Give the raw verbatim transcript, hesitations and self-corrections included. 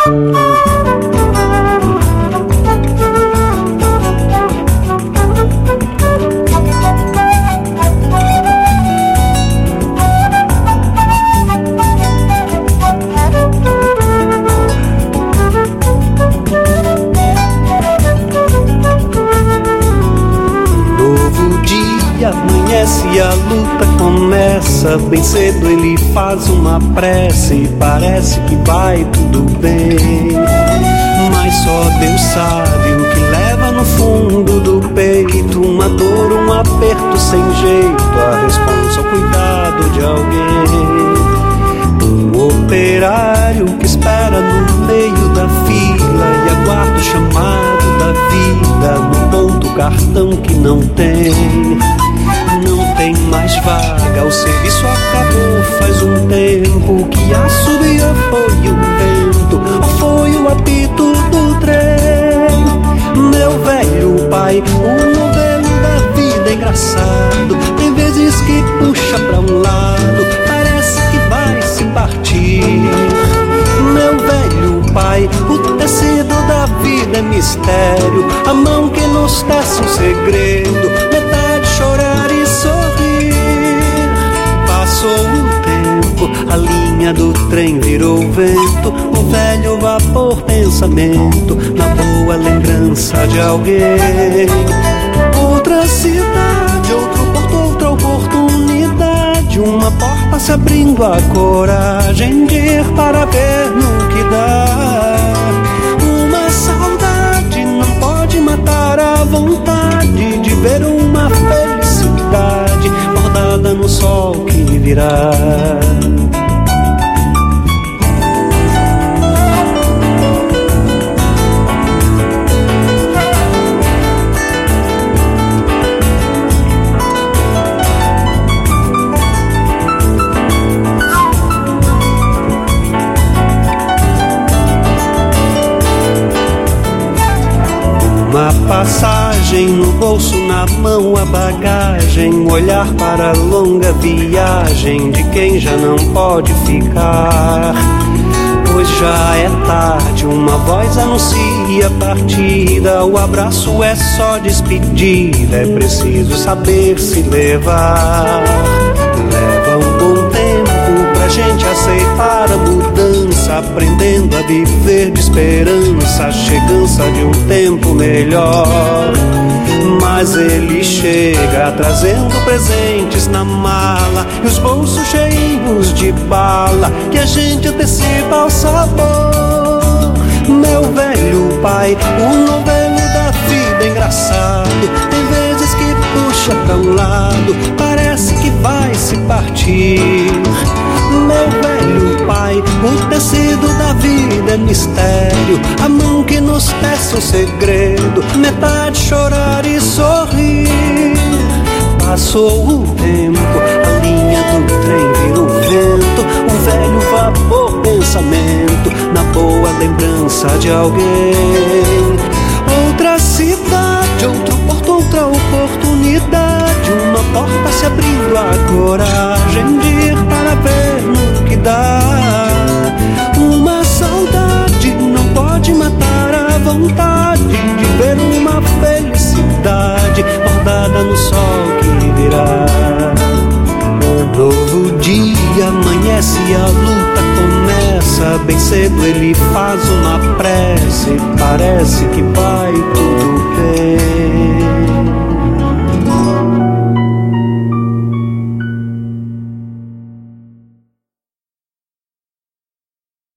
Amanhece e a luta começa. Bem cedo ele faz uma prece e parece que vai tudo bem. Mas só Deus sabe o que leva no fundo do peito. Uma dor, um aperto sem jeito, a responsa ao cuidado de alguém. Um operário que espera no meio da fila e aguarda o chamado da vida no ponto cartão que não tem. Não tem mais vaga, o serviço acabou faz um tempo. Que assobiou foi o vento ou foi o apito do trem. Meu velho pai, o novelo da vida é engraçado. Tem vezes que puxa pra um lado, parece que vai se partir. Meu velho pai, o tecido da vida é mistério. A mão que nos tece um segredo, metade chorar e sorrir. Passou o tempo, a linha do trem virou vento. Um velho vapor pensamento, na boa lembrança de alguém. Outra cidade, outro porto, outra oportunidade. Uma porta se abrindo, a coragem de ir para ver no que dá. Uma saudade não pode matar a vontade de ver uma felicidade bordada no sol que virá. Uma passagem no bolso, na mão a bagagem. Olhar para a longa viagem de quem já não pode ficar. Pois já é tarde, uma voz anuncia a partida. O abraço é só despedida, é preciso saber se levar. Leva um bom tempo pra gente aceitar a mudança, aprendendo a viver de esperança, a chegança de um tempo melhor. Mas ele chega trazendo presentes na mala e os bolsos cheios de bala que a gente antecipa o sabor. Meu velho pai, o novelo da vida é engraçado. Tem vezes que puxa pra um lado, parece que vai se partir. Meu velho pai, o tecido da vida é mistério. A mão que nos tece um segredo, metade chorar e sorrir. Passou o tempo, a linha do trem virou vento. Um velho vapor pensamento, na boa lembrança de alguém. Outra cidade, outro porto, outra oportunidade. Uma porta se abrindo, a coragem de ir para ver no que dá. Uma saudade não pode matar a vontade de ver uma felicidade bordada no sol que virá. Novo dia amanhece e a luta começa. Bem cedo ele faz uma prece, parece que vai